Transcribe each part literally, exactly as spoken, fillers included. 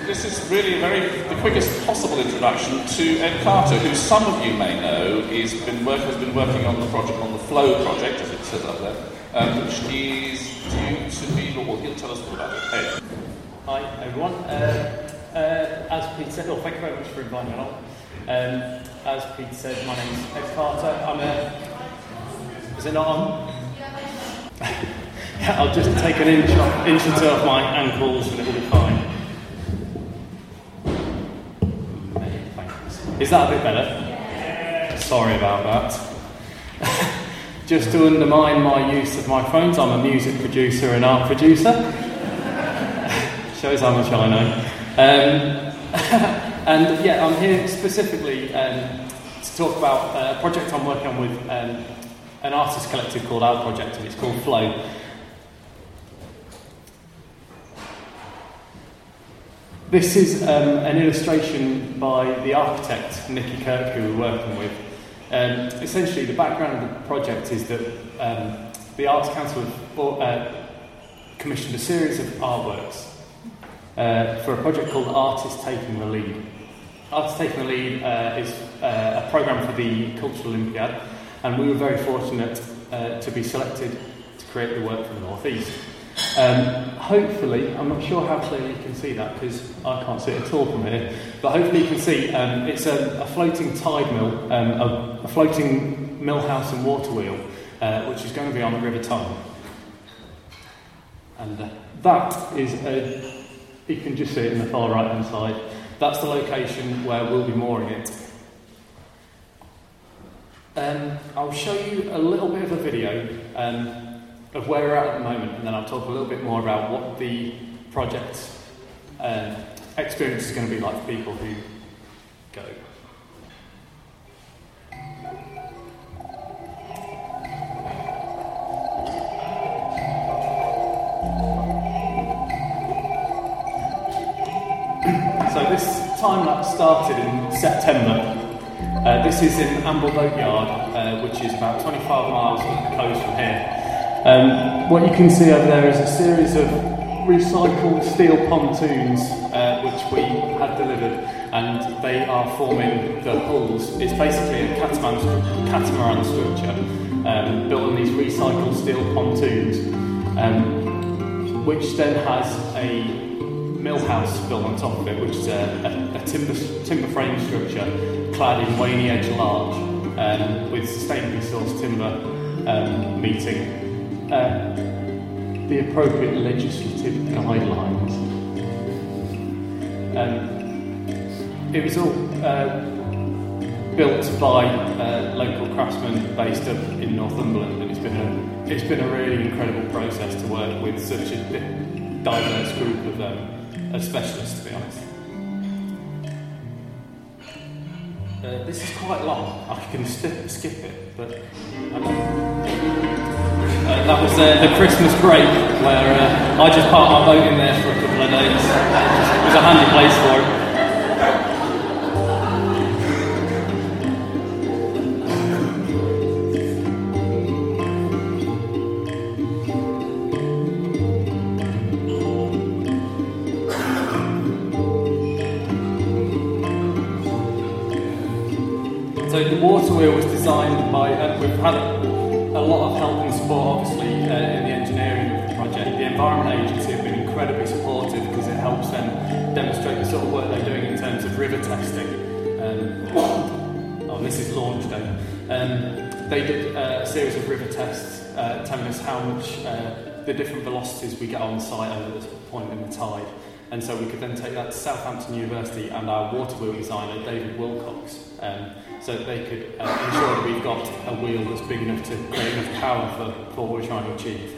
this is really a very the quickest possible introduction to Ed Carter, who some of you may know is been work, has been working on the project on the Flow project, as it says up there, um, which is due to be. Well, he'll tell us all about it. Ed. Hi everyone. Uh, uh, as Pete said, oh, thank you very much for inviting me along. Um, as Pete said, my name's Ed Carter. I'm a. Is it not on? I'll just take an inch, off, inch or two off my ankles and it'll be fine. Is that a bit better? Yeah. Sorry about that. Just to undermine my use of microphones, I'm a music producer and art producer. Shows how much I know. Um, and yeah, I'm here specifically um, to talk about a project I'm working on with um, an artist collective called Our Project, and it's called Flow. This is um, an illustration by the architect, Nicky Kirk, who we're working with. Um, essentially, the background of the project is that um, the Arts Council have uh, commissioned a series of artworks uh, for a project called Artists Taking the Lead. Artists Taking the Lead uh, is uh, a programme for the Cultural Olympiad, and we were very fortunate uh, to be selected to create the work for the North East. Um, hopefully, I'm not sure how clearly you can see that because I can't see it at all from here, but hopefully you can see um, it's a, a floating tide mill, um, a, a floating mill house and water wheel, uh, which is going to be on the River Tyne. And uh, that is a, you can just see it in the far right hand side, that's the location where we'll be mooring it. Um, I'll show you a little bit of a video um, of where we're at at the moment, and then I'll talk a little bit more about what the project um, experience is going to be like for people who go. So this time lapse started in September. Uh, this is in Amble Boatyard, uh, which is about twenty-five miles up the coast from here. Um, what you can see over there is a series of recycled steel pontoons uh, which we had delivered, and they are forming the hulls. It's basically a catamaran, catamaran structure um, built on these recycled steel pontoons, um, which then has a mill house built on top of it, which is a, a, a timber, timber frame structure clad in Waney Edge larch um, with sustainably sourced timber um, meeting Uh, the appropriate legislative guidelines. Um, it was all uh, built by uh, local craftsmen based up in Northumberland, and it's been a it's been a really incredible process to work with such a diverse group of, um, of specialists, to be honest. Uh, this is quite long. I can st- skip it, but I don't. Uh, that was uh, the Christmas break where uh, I just parked my boat in there for a couple of days. It was a handy place for it. So the water wheel was designed by, uh, we've had a lot of help and support, obviously, uh, in the engineering of the project. The Environment Agency have been incredibly supportive because it helps them demonstrate the sort of work they're doing in terms of river testing. Um, oh, this is launch day. Um, they did uh, a series of river tests uh, telling us how much uh, the different velocities we get on site at this point in the tide. And so we could then take that to Southampton University and our water wheel designer, David Wilcox, um, so that they could uh, ensure that we've got a wheel that's big enough to create enough power for, for what we're trying to achieve.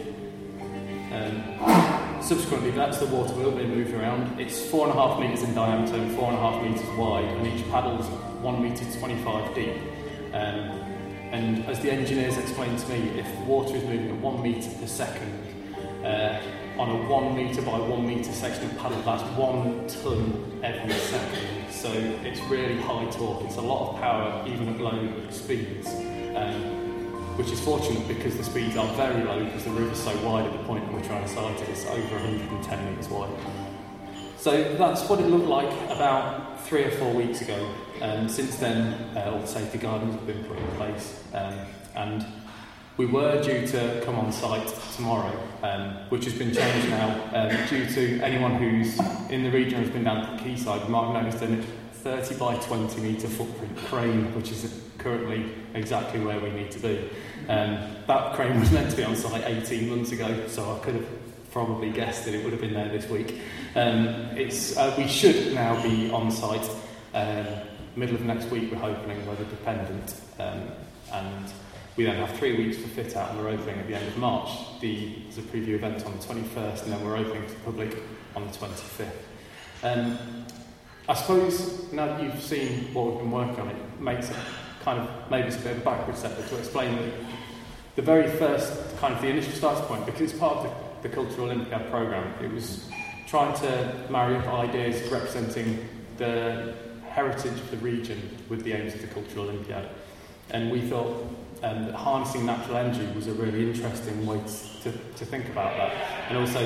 Um, subsequently, that's the water wheel being moved around. It's four and a half metres in diameter and four and a half metres wide, and each paddle's one metre twenty-five deep. Um, and as the engineers explained to me, if water is moving at one metre per second, uh, on a one metre by one metre section of paddle, that's one tonne every second. So it's really high torque. It's a lot of power even at low speeds, um, which is fortunate because the speeds are very low because the river's so wide at the point that we're trying to sight it. It's over one hundred ten metres wide. So that's what it looked like about three or four weeks ago. Um, since then, uh, all the safety guidelines have been put in place, um, and we were due to come on site tomorrow, um, which has been changed now um, due to anyone who's in the region who's been down to the quayside. You might have noticed a thirty by twenty metre footprint crane, which is currently exactly where we need to be. Um, that crane was meant to be on site eighteen months ago, so I could have probably guessed that it would have been there this week. Um, it's uh, we should now be on site um, middle of next week, we're hoping, weather dependent, um, and we then have three weeks for fit out, and we're opening at the end of March. The, there's a preview event on the twenty-first, and then we're opening to the public on the twenty-fifth. Um, I suppose now that you've seen what we've been working on, it makes it kind of maybe it's a bit of a backward step to explain that the very first kind of the initial starting point, because it's part of the, the Cultural Olympiad programme, it was trying to marry up ideas representing the heritage of the region with the aims of the Cultural Olympiad. And we thought um, that harnessing natural energy was a really interesting way to, to think about that. And also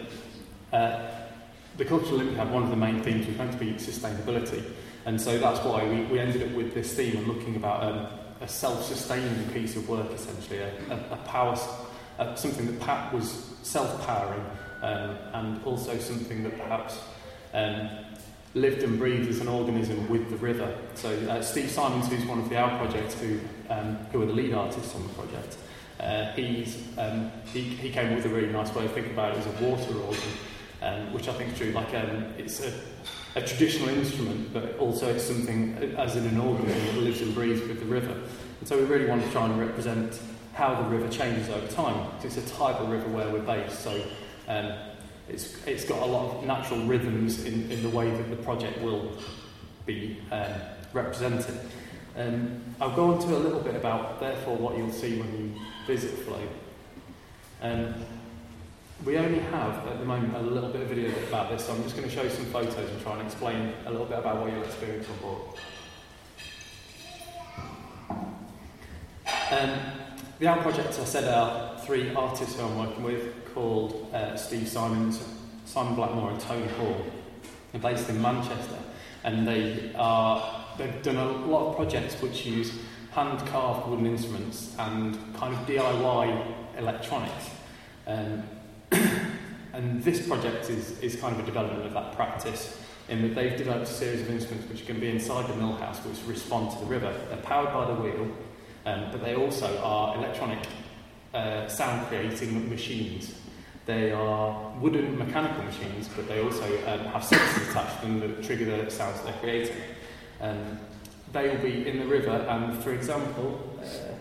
that uh, the Cultural Olympiad, one of the main themes was meant to be sustainability. And so that's why we, we ended up with this theme and looking about um, a self-sustaining piece of work, essentially, a, a, a power, uh, something that perhaps was self-powering, um, and also something that perhaps um, lived and breathed as an organism with the river. So uh, Steve Simons, who's one of the Our Project, who um, who are the lead artists on the project, uh, he's um, he, he came up with a really nice way of thinking about it as a water organ, um, which I think is true. Like um, it's a, a traditional instrument, but also it's something as in an organism that lives and breathes with the river. And so we really want to try and represent how the river changes over time. It's a tidal river where we're based, so um, It's, it's got a lot of natural rhythms in, in the way that the project will be um, represented. Um, I'll go on to a little bit about, therefore, what you'll see when you visit Flow. Um, we only have, at the moment, a little bit of video about this, so I'm just going to show some photos and try and explain a little bit about what you'll experience on board. Um, the Our Project, as I said, are three artists who I'm working with, called uh, Steve Simons, Simon Blackmore and Tony Hall. They're based in Manchester, and they are, they've done a lot of projects which use hand-carved wooden instruments and kind of D I Y electronics. Um, and this project is, is kind of a development of that practice, in that they've developed a series of instruments which can be inside the mill house, which respond to the river. They're powered by the wheel, um, but they also are electronic uh, sound-creating machines. They are wooden mechanical machines, but they also um, have sensors attached to them that trigger the sounds they're creating. Um, they will be in the river, and for example, uh,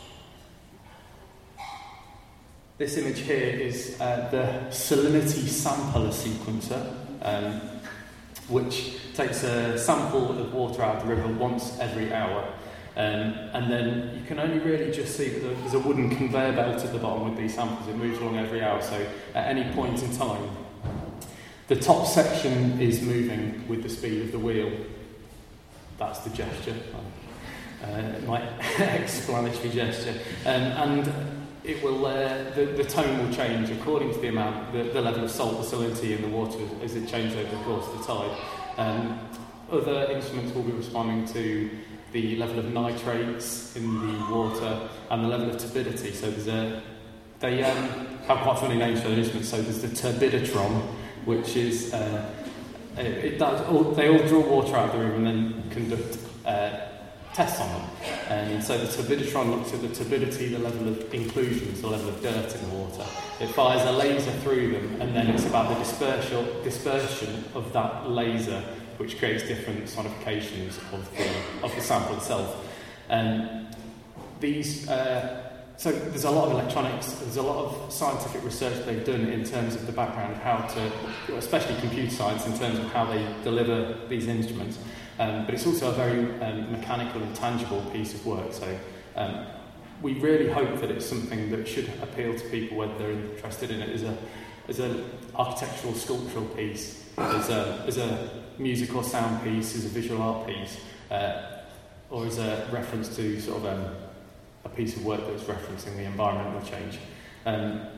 this image here is uh, the salinity sampler sequencer, um, which takes a sample of water out of the river once every hour. Um, and then you can only really just see that there's a wooden conveyor belt at the bottom with these samples. It moves along every hour, so at any point in time, the top section is moving with the speed of the wheel. That's the gesture, uh, my explanatory gesture. Um, and it will, uh, the, the tone will change according to the amount, the, the level of salt, the salinity in the water as it changes over the course of the tide. Um, other instruments will be responding to the level of nitrates in the water and the level of turbidity. So there's a, they um, have quite funny names for the instruments. So there's the turbiditron, which is, uh, it, it does all, they all draw water out of the river and then conduct uh, tests on them. And so the turbiditron looks at the turbidity, the level of inclusions, the level of dirt in the water. It fires a laser through them, and then it's about the dispersion, dispersion of that laser, which creates different sonifications of the, of the sample itself. Um, these, uh, so there's a lot of electronics, there's a lot of scientific research they've done in terms of the background of how to, especially computer science, in terms of how they deliver these instruments. Um, but it's also a very um, mechanical and tangible piece of work. So um, we really hope that it's something that should appeal to people whether they're interested in it as a as an architectural, sculptural piece, as a as a music or sound piece, as a visual art piece, uh, or as a reference to sort of um, a piece of work that's referencing the environmental change. Um,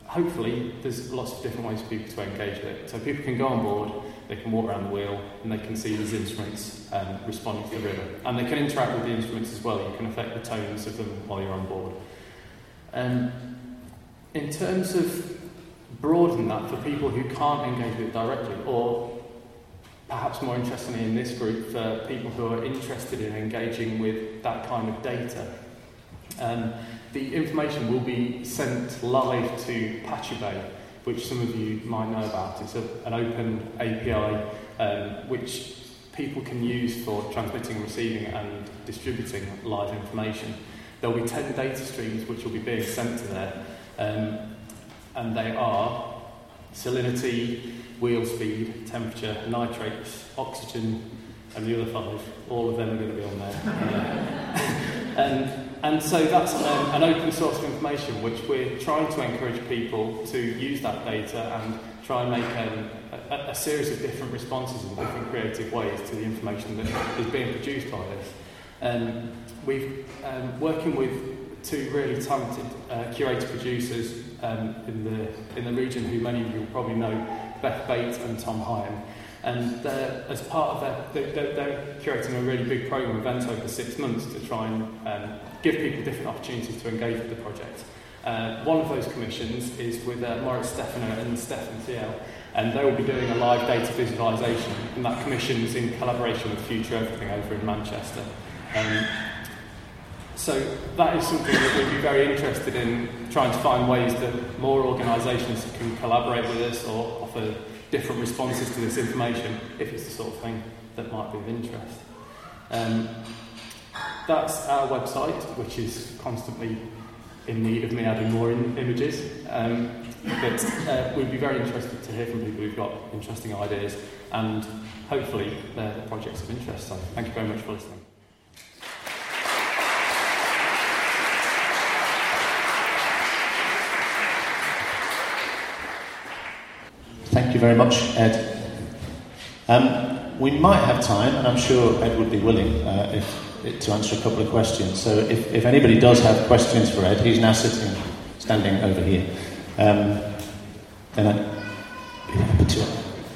hopefully there's lots of different ways for people to engage with it. So people can go on board, they can walk around the wheel, and they can see these instruments um, responding to the river. And they can interact with the instruments as well. You can affect the tones of them while you're on board. Um, in terms of broaden that for people who can't engage with it directly, or perhaps more interestingly in this group, for people who are interested in engaging with that kind of data, um, the information will be sent live to Patchabay, which some of you might know about. It's a, an open A P I um, which people can use for transmitting, receiving and distributing live information. There will be ten data streams which will be being sent to there, um, and they are salinity, wheel speed, temperature, nitrates, oxygen, and the other five. All of them are going to be on there. and, and so that's um, an open source of information which we're trying to encourage people to use that data and try and make um, a, a series of different responses in different creative ways to the information that is being produced by this. Um, we've um, working with two really talented uh, curator producers um, in the in the region, who many of you will probably know, Beth Bates and Tom Hyam. And as part of that, they're, they're curating a really big programme of events over six months to try and um, give people different opportunities to engage with the project. Uh, one of those commissions is with uh, Moritz Stefano and Stefan Thiel, and they will be doing a live data visualisation, and that commission is in collaboration with Future Everything over in Manchester. Um, so that is something that we'd be very interested in, trying to find ways that more organisations can collaborate with us or offer different responses to this information, if it's the sort of thing that might be of interest. Um, that's our website, which is constantly in need of me adding more in- images. Um, but uh, we'd be very interested to hear from people who've got interesting ideas, and hopefully they're the projects of interest. So thank you very much for listening. Thank you very much, Ed. Um, we might have time, and I'm sure Ed would be willing uh, if, to answer a couple of questions. So if, if anybody does have questions for Ed, he's now sitting, standing over here. Um, then I'd be happy to.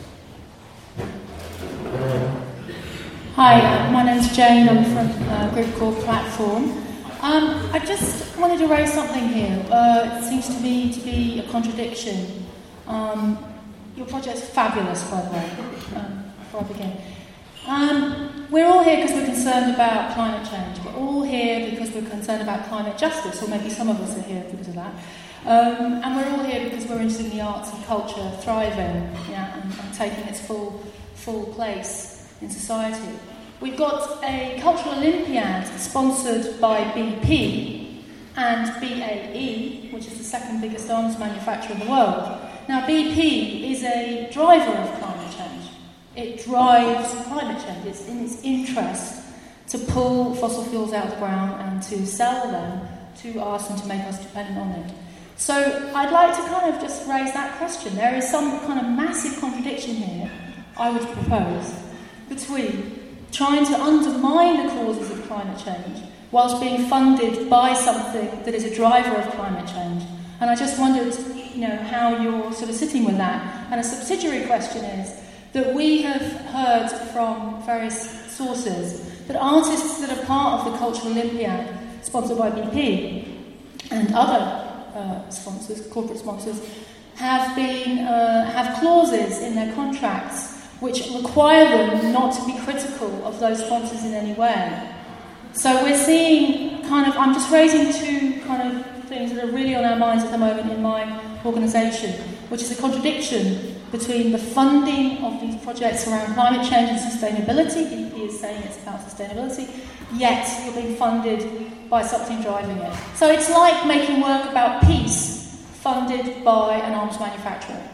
Hi, uh, my name's Jane. I'm from a group called Platform. Um, I just wanted to raise something here. Uh, it seems to me to be a contradiction. Um, Your project's fabulous, by the way, um, before I begin. Um, we're all here because we're concerned about climate change. We're all here because we're concerned about climate justice, or maybe some of us are here because of that. Um, and we're all here because we're interested in the arts and culture thriving, yeah, and, and taking its full, full place in society. We've got a cultural Olympiad sponsored by B P and B A E, which is the second biggest arms manufacturer in the world. Now, B P is a driver of climate change. It drives climate change. It's in its interest to pull fossil fuels out of the ground and to sell them to us and to make us dependent on it. So I'd like to kind of just raise that question. There is some kind of massive contradiction here, I would propose, between trying to undermine the causes of climate change whilst being funded by something that is a driver of climate change. And I just wondered, you know, how you're sort of sitting with that. And a subsidiary question is that we have heard from various sources that artists that are part of the Cultural Olympiad, sponsored by B P, and other uh, sponsors, corporate sponsors, have been uh, have clauses in their contracts which require them not to be critical of those sponsors in any way. So we're seeing kind of, I'm just raising two kind of things that are really on our minds at the moment in my organisation, which is a contradiction between the funding of these projects around climate change and sustainability. B P is saying it's about sustainability, yet you're being funded by something driving it. So it's like making work about peace funded by an arms manufacturer.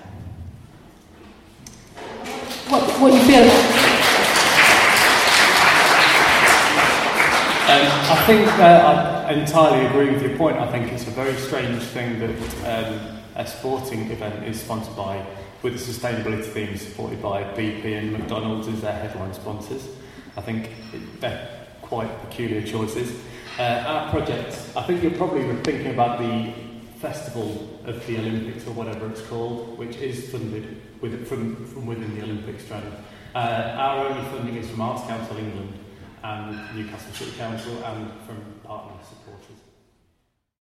What, what do you feel about it? Um, I think uh, I entirely agree with your point. I think it's a very strange thing that um, a sporting event is sponsored by, with the sustainability theme supported by B P and McDonald's as their headline sponsors. I think it, they're quite peculiar choices. Uh, our project, I think you're probably thinking about the festival of the Olympics, or whatever it's called, which is funded with, from, from within the Olympic strand. Uh, our only funding is from Arts Council England and Newcastle City Council and from partner supporters.